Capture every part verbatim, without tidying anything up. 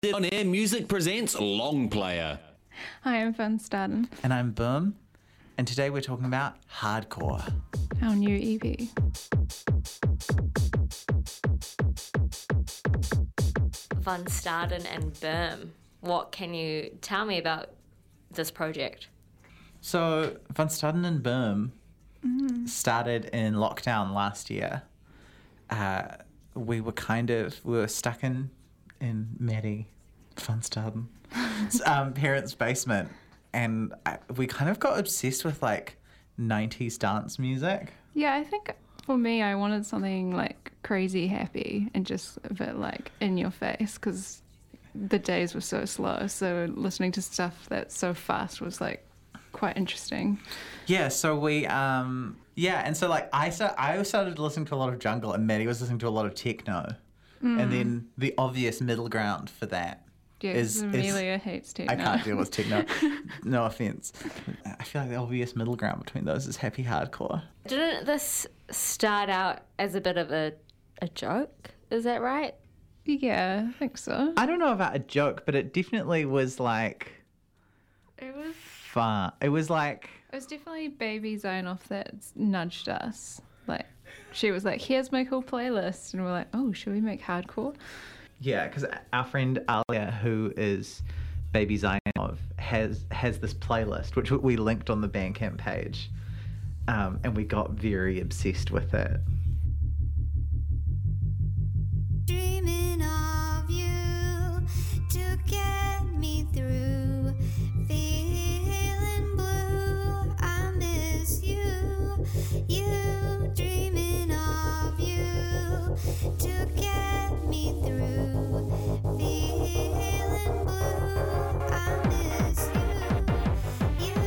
On Air Music presents Long Player. Hi, I'm Van Staden. And I'm Boom. And today we're talking about Hardcore. Our new E P. Van Staden and Boom. What can you tell me about this project? So, Van Staden and Boom mm. started in lockdown last year. Uh, we were kind of, we were stuck in, in Maddie Van Staden's um, parents' basement. And I, we kind of got obsessed with like nineties dance music. Yeah, I think for me, I wanted something like crazy happy and just a bit like in your face because the days were so slow. So listening to stuff that's so fast was like quite interesting. Yeah, so we, um, yeah, and so like I, start, I started listening to a lot of jungle and Maddie was listening to a lot of techno. Mm. And then the obvious middle ground for that yeah, is... Amelia is, hates techno. I can't deal with techno. No offence. I feel like the obvious middle ground between those is happy hardcore. Didn't this start out as a bit of a, a joke? Is that right? Yeah, I think so. I don't know about a joke, but it definitely was like... It was... fun. It was like... It was definitely Baby Zionoff that nudged us. Like, she was like, here's my cool playlist. And we're like, oh, should we make hardcore? Yeah, because our friend Alia, who is Baby Zionov, has has this playlist, which we linked on the Bandcamp page. Um, and we got very obsessed with it. Dreaming of you to get me through. Feeling blue, I miss you. You dreaming of you to get me through. Feeling blue, I miss you. You.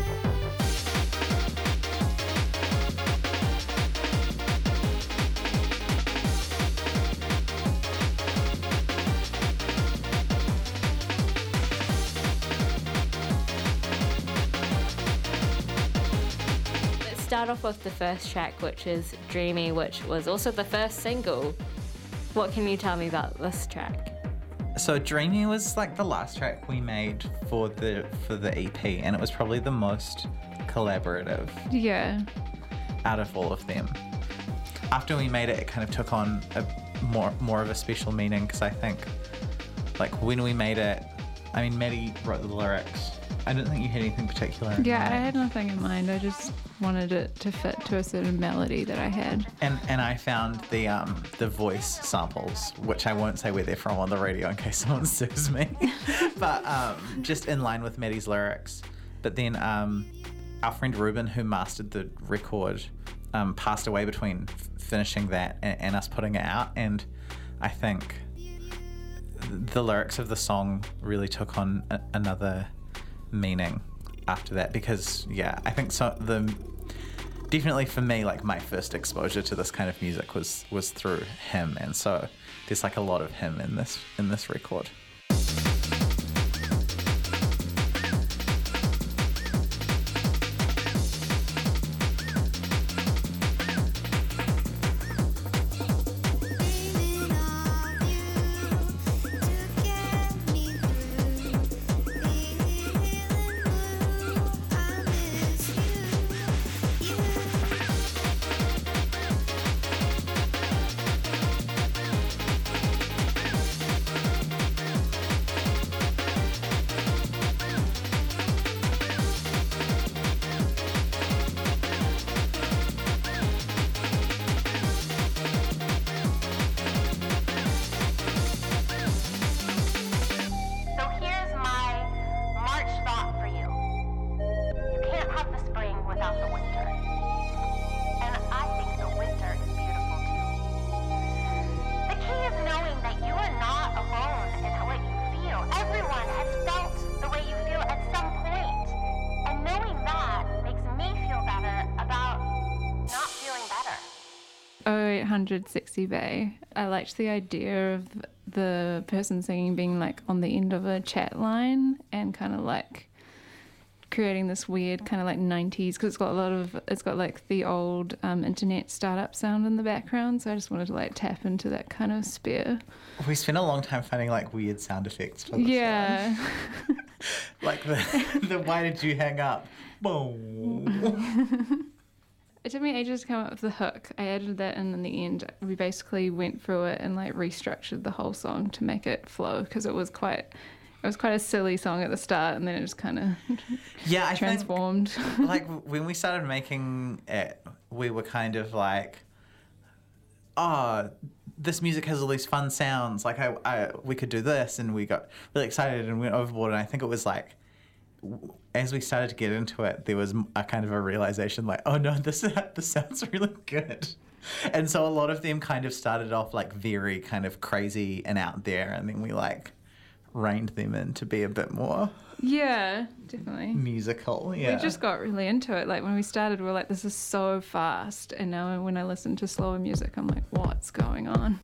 Start off with the first track, which is Dreamy, which was also the first single. What can you tell me about this track? So Dreamy was like the last track we made for the for the E P, and it was probably the most collaborative Yeah. out of all of them. After we made it, it kind of took on a more more of a special meaning because I think like when we made it, I mean Maddie wrote the lyrics. I don't think you had anything particular in Yeah, mind. I had nothing in mind. I just wanted it to fit to a certain melody that I had. And and I found the um the voice samples, which I won't say where they're from on the radio in case someone sues me, but um just in line with Maddie's lyrics. But then um our friend Ruben, who mastered the record, um passed away between f- finishing that and, and us putting it out, and I think the lyrics of the song really took on a- another meaning after that, because yeah I think so the definitely for me like my first exposure to this kind of music was was through him, and so there's like a lot of him in this in this record. oh eight hundred Sexy Bay. I liked the idea of the person singing being like on the end of a chat line and kind of like creating this weird kind of like nineties, because it's got a lot of, it's got like the old um, internet startup sound in the background. So I just wanted to like tap into that kind of sphere. We spent a long time finding like weird sound effects for this Yeah. one. Like the, the why did you hang up? Boom. It took me ages to come up with the hook. I added that in in the end. We basically went through it and like restructured the whole song to make it flow, because it was quite, it was quite a silly song at the start, and then it just kind of Yeah, I transformed. think like when we started making it, we were kind of like, oh, this music has all these fun sounds. Like I, I we could do this, and we got really excited and went overboard. And I think it was like, as we started to get into it, there was a kind of a realization like, oh no, this this sounds really good. And so a lot of them kind of started off like very kind of crazy and out there, and then we like reined them in to be a bit more Yeah, definitely. musical. Yeah. We just got really into it. Like when we started, we were like, this is so fast. And now when I listen to slower music, I'm like, what's going on?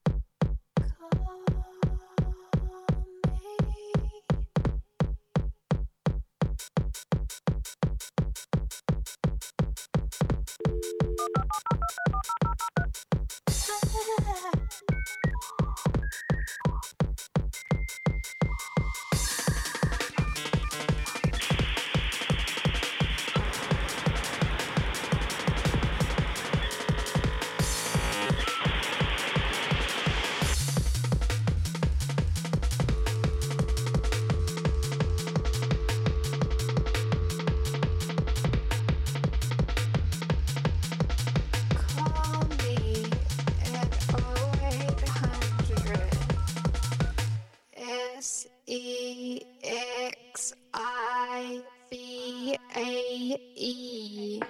Call me at oh eight hundred S E X I B A E.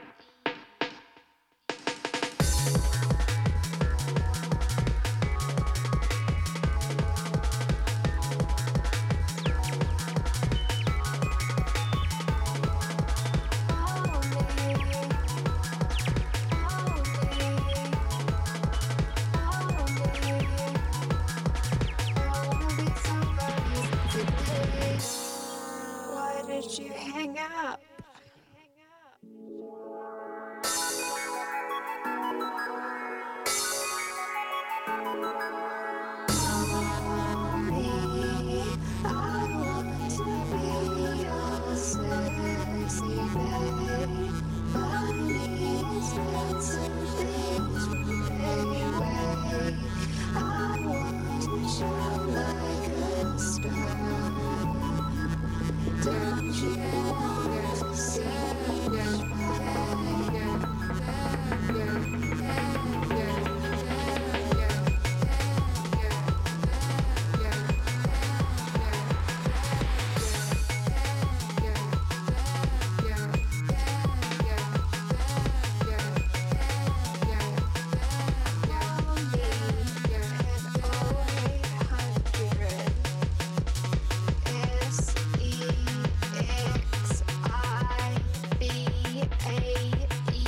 Why did you hang up? Don't you want to see S E X I B A E.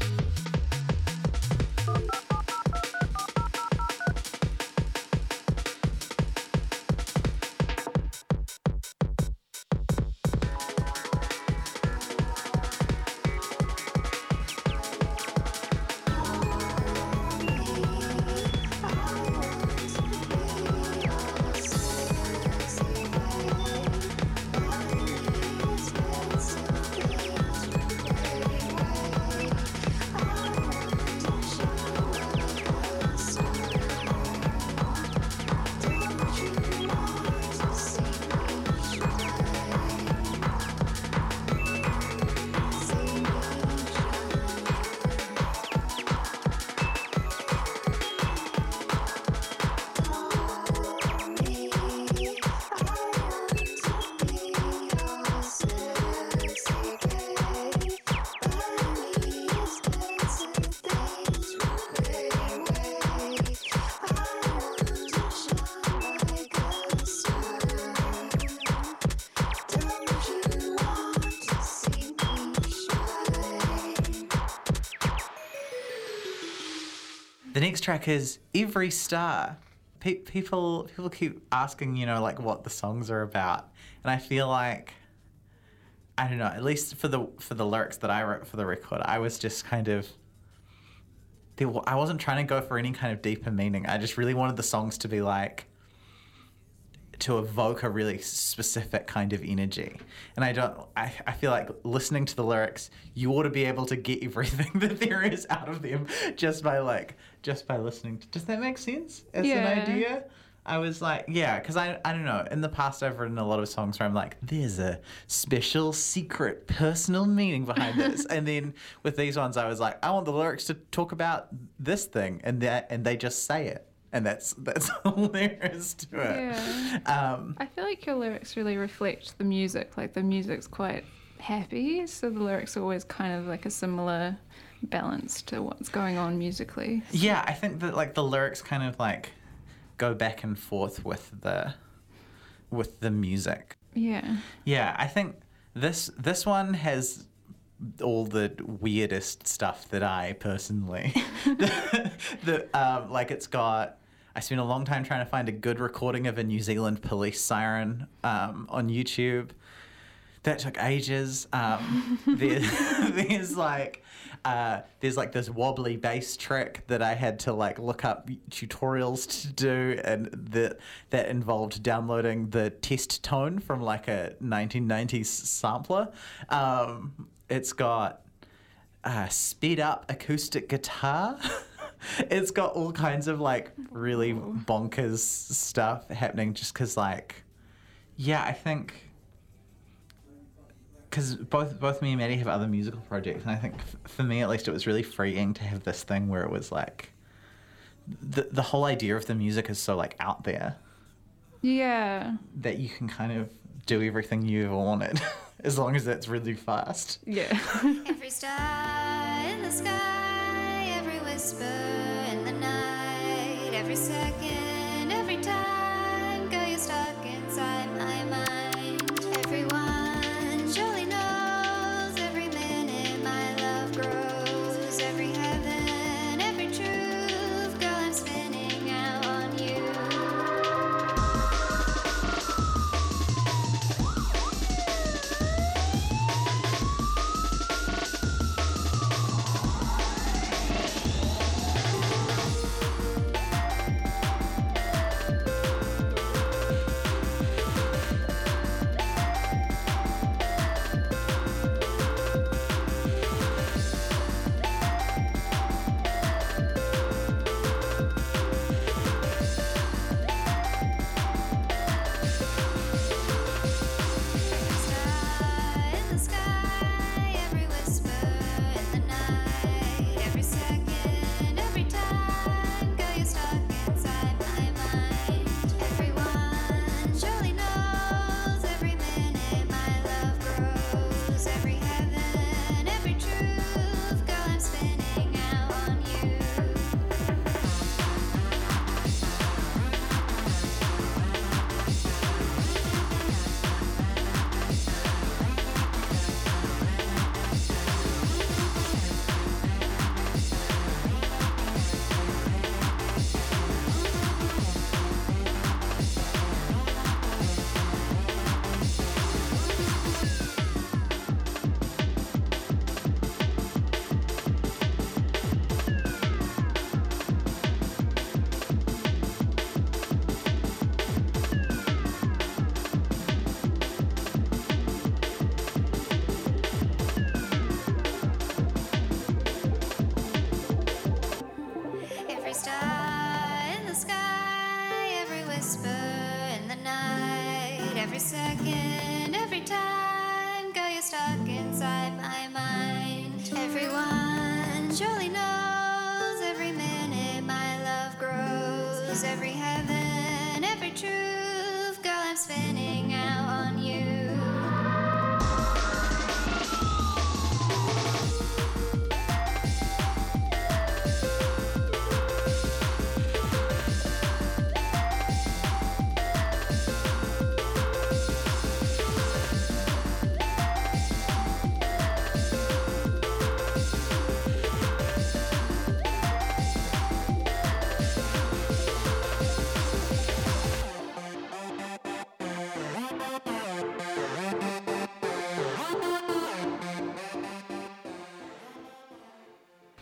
The next track is Every Star. Pe- people people keep asking, you know, like what the songs are about, and I feel like I don't know, at least for the for the lyrics that I wrote for the record, I was just kind of there, I wasn't trying to go for any kind of deeper meaning. I just really wanted the songs to be like to evoke a really specific kind of energy. And I don't I, I feel like listening to the lyrics, you ought to be able to get everything that there is out of them just by like just by listening to, does that make sense as Yeah. an idea? I was like, yeah, because I, I don't know. In the past, I've written a lot of songs where I'm like, there's a special, secret, personal meaning behind this. And then with these ones, I was like, I want the lyrics to talk about this thing, and that, and they just say it, and that's that's all there is to it. Yeah. Um, I feel like your lyrics really reflect the music. Like the music's quite happy, so the lyrics are always kind of like a similar balance to what's going on musically. yeah, I think that like the lyrics kind of like go back and forth with the with the music. Yeah. Yeah, I think this this one has all the weirdest stuff that I personally the, the um, like it's got. I spent a long time trying to find a good recording of a New Zealand police siren um, on YouTube. That took ages. Um, there, there's like uh, there's like this wobbly bass trick that I had to like look up tutorials to do, and that that involved downloading the test tone from like a nineteen nineties sampler. Um, it's got uh, sped up acoustic guitar. It's got all kinds of like really bonkers stuff happening just because like, yeah, I think. Because both both me and Maddie have other musical projects, and I think f- for me at least it was really freeing to have this thing where it was like the the whole idea of the music is so like out there Yeah. that you can kind of do everything you ever wanted as long as it's really fast. Yeah. Every star in the sky, every whisper in the night, every second, every time, girl, you're stuck inside my mind. Everyone surely knows, every minute my love grows, every heaven, every truth, girl, I'm spinning out on you. Star in the sky, every whisper in the night, every second, every time, girl, you're stuck inside my mind. Everyone surely knows, every minute my love grows, every heaven, every truth, girl, I'm spinning out on you. Every star in the sky, every whisper in the night, every second, every time, girl, you're stuck inside my mind. Everyone surely knows, every minute my love grows, every heaven, every truth, girl, I'm spinning out on you.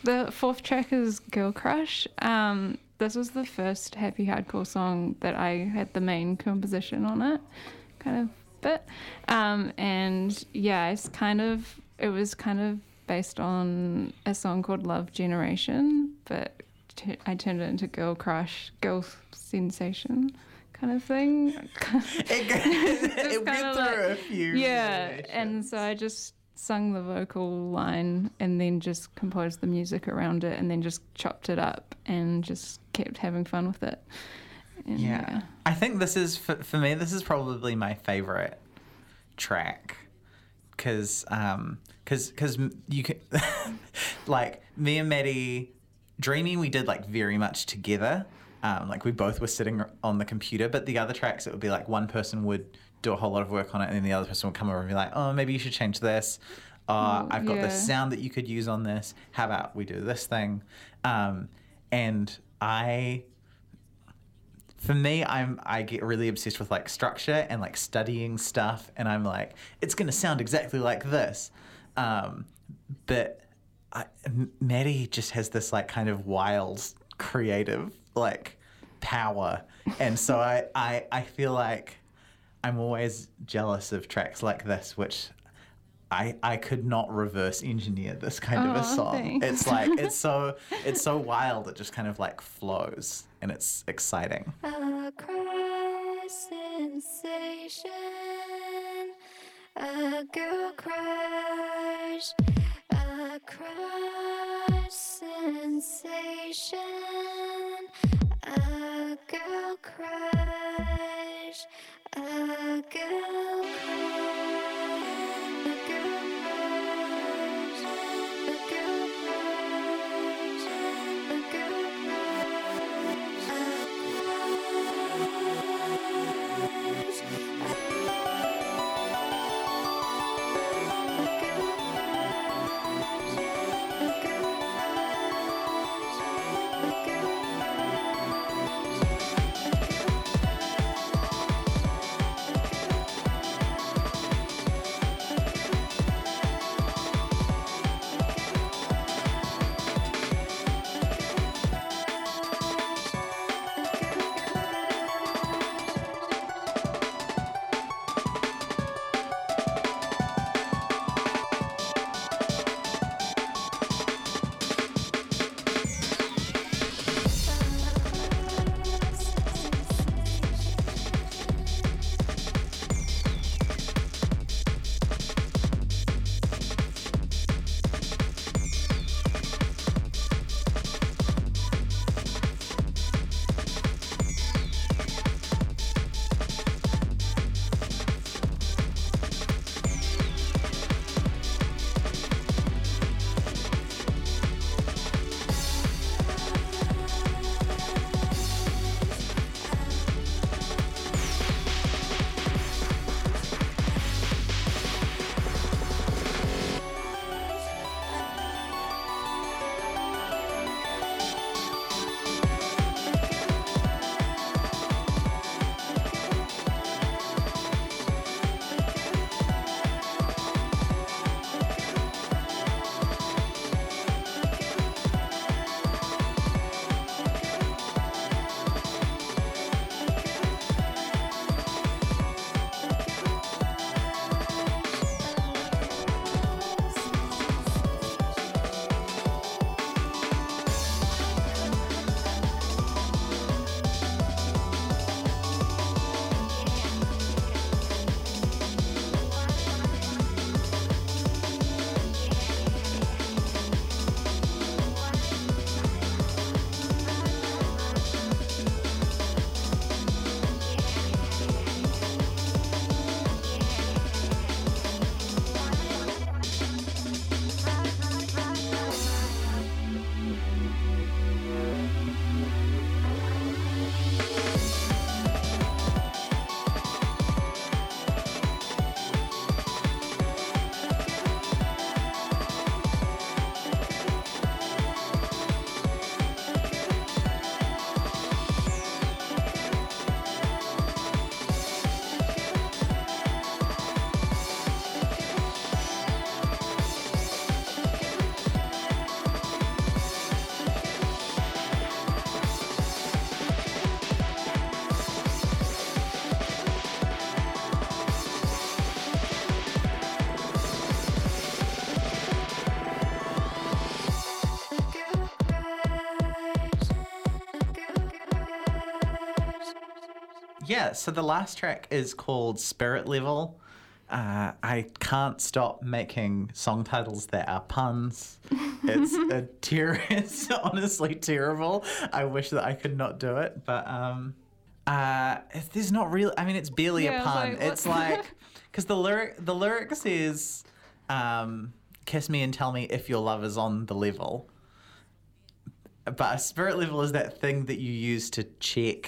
The fourth track is Girl Crush. Um, this was the first happy hardcore song that I had the main composition on it, kind of bit. Um, and yeah, it's kind of it was kind of based on a song called Love Generation, but t- I turned it into Girl Crush, Girl Sensation kind of thing. It, it went kinda through like- a few. Yeah, and generations. so I just sung the vocal line and then just composed the music around it and then just chopped it up and just kept having fun with it. And Yeah. I think this is, for, for me, this is probably my favorite track. Because, um, cause, cause you can, like, me and Maddie, Dreamy, we did, like, very much together. Um, like, we both were sitting on the computer, but the other tracks, it would be like one person would do a whole lot of work on it, and then the other person would come over and be like, oh, maybe you should change this. Uh, Oh, I've got yeah. this sound that you could use on this. How about we do this thing? Um, and I... For me, I'm I get really obsessed with like structure and like studying stuff, and I'm like, it's gonna sound exactly like this. Um, but I, M- Maddie just has this like kind of wild, creative like power, and so I, I I feel like I'm always jealous of tracks like this, which I I could not reverse engineer this kind of a Aw, song. thanks. It's like it's so it's so wild. It just kind of like flows, and it's exciting. A crush sensation, a girl crush, a crush sensation, a girl crush, a girl crush, a girl crush, a girl crush, a girl crush, a crush. yeah, so the last track is called Spirit Level. Uh, I can't stop making song titles that are puns. It's a ter- It's honestly terrible. I wish that I could not do it, but um, uh, it- there's not really. I mean, it's barely Yeah, a I was pun. like, it's what? like because the lyric the lyric says, um, "Kiss me and tell me if your love is on the level." But a spirit level is that thing that you use to check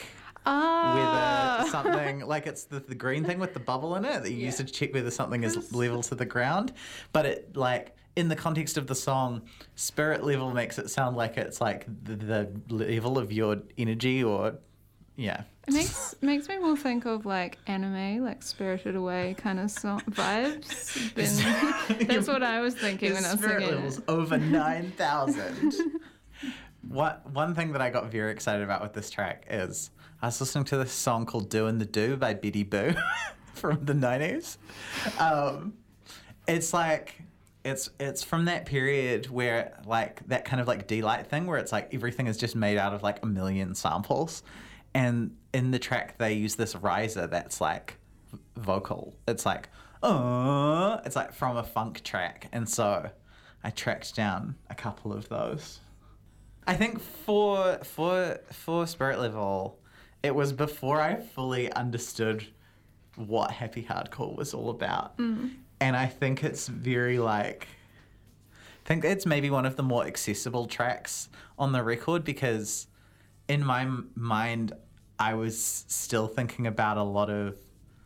Ah. whether something, like it's the, the green thing with the bubble in it that you use to check whether something is level to the ground. But it, like, in the context of the song, spirit level makes it sound like it's like the, the level of your energy or, yeah. It makes makes me more think of like anime, like Spirited Away kind of song vibes. Then that's what I was thinking when I was Spirit singing levels it. over nine thousand. What one thing that I got very excited about with this track is I was listening to this song called "Doin' the Do" by Betty Boo from the nineties. Um, it's like it's it's from that period where like that kind of like D-Light thing where it's like everything is just made out of like a million samples, and in the track they use this riser that's like v- vocal. It's like oh, it's like from a funk track, and so I tracked down a couple of those. I think for for for Spirit Level, it was before I fully understood what happy hardcore was all about. Mm. And I think it's very like I think it's maybe one of the more accessible tracks on the record because in my m- mind I was still thinking about a lot of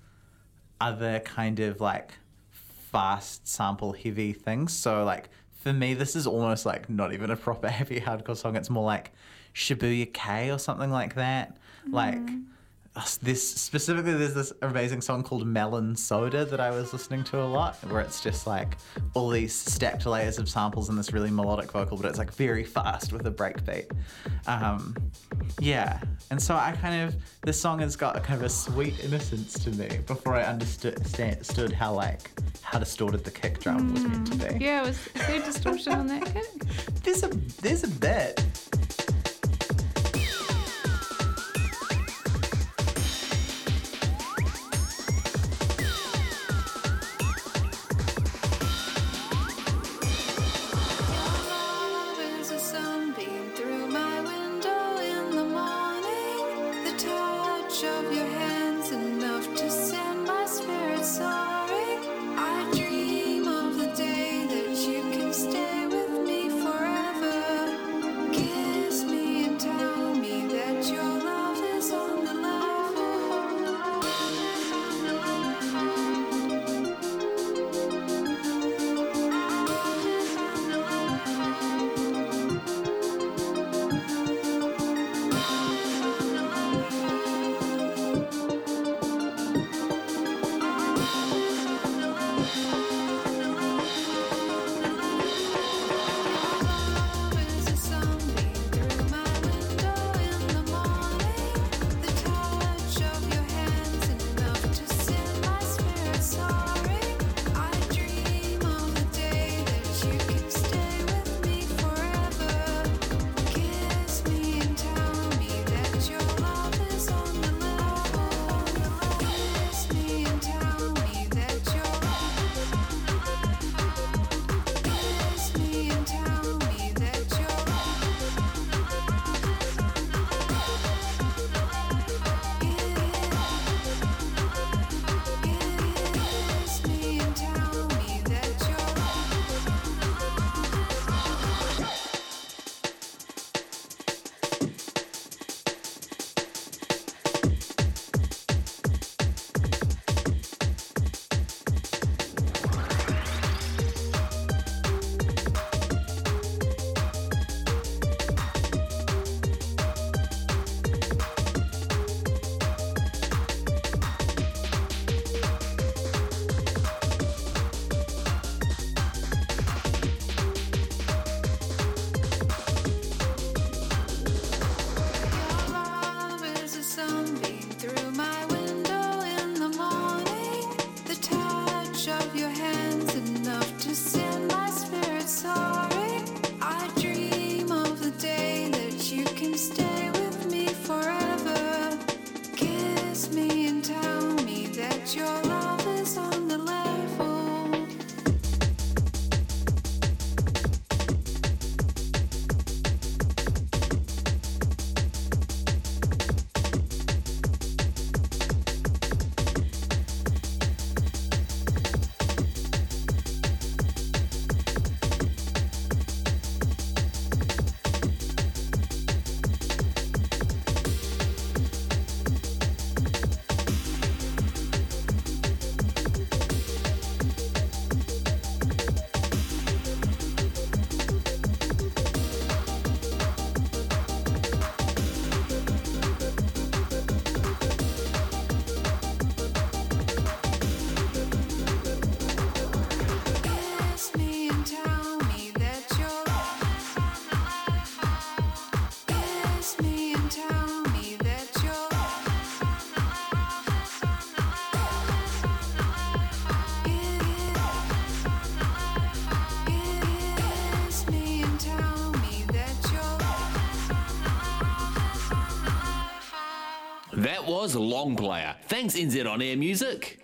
other kind of like fast sample heavy things. So like for me, this is almost like not even a proper happy hardcore song. It's more like Shibuya K or something like that. Mm. Like this specifically, there's this amazing song called Melon Soda that I was listening to a lot, where it's just like all these stacked layers of samples and this really melodic vocal, but it's like very fast with a breakbeat. Um, yeah, and so I kind of this song has got a kind of a sweet innocence to me before I understood understood how like how distorted the kick drum was meant to be. Yeah, was is there distortion on that kick? There's a there's a bit. There's a sunbeam through my window in the morning. The touch of your hands enough to send my spirit soaring. I dream of the day that you can stay with me forever. Give hands on the level. Kiss me and tell me that you're. Kiss me and tell me that you're. Kiss me and tell me that you're. That was Long Player. Thanks, N Z On Air Music.